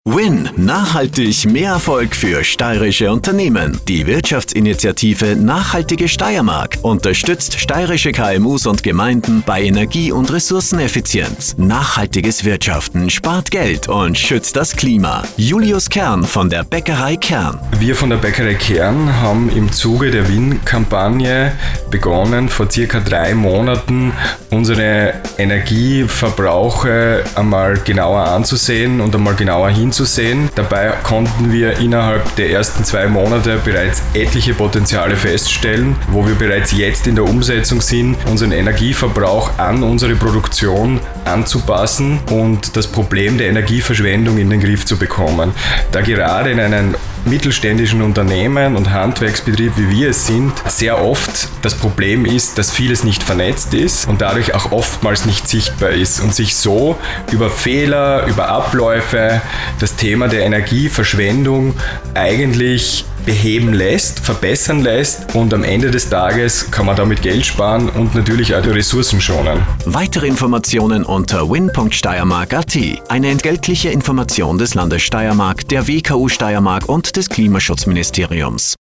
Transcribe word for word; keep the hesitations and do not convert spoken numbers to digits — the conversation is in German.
Win! Nachhaltig mehr Erfolg für steirische Unternehmen. Die Wirtschaftsinitiative Nachhaltige Steiermark unterstützt steirische K M Us und Gemeinden bei Energie- und Ressourceneffizienz. Nachhaltiges Wirtschaften spart Geld und schützt das Klima. Julius Kern von der Bäckerei Kern. Wir von der Bäckerei Kern haben im Zuge der Win-Kampagne begonnen, vor circa drei Monaten unsere Energieverbrauche einmal genauer anzusehen und einmal genauer hinzusehen. Dabei konnten wir innerhalb der ersten zwei Monate bereits etliche Potenziale feststellen, wo wir bereits jetzt in der Umsetzung sind, unseren Energieverbrauch an unsere Produktion anzupassen und das Problem der Energieverschwendung in den Griff zu bekommen. Da gerade in einem mittelständischen Unternehmen und Handwerksbetrieb, wie wir es sind, sehr oft das Problem ist, dass vieles nicht vernetzt ist und dadurch auch oftmals nicht sichtbar ist und sich so über Fehler, über Abläufe das Thema der Energieverschwendung eigentlich beheben lässt, verbessern lässt und am Ende des Tages kann man damit Geld sparen und natürlich auch die Ressourcen schonen. Weitere Informationen unter win punkt steiermark punkt a t. Eine entgeltliche Information des Landes Steiermark, der W K U Steiermark und des Klimaschutzministeriums.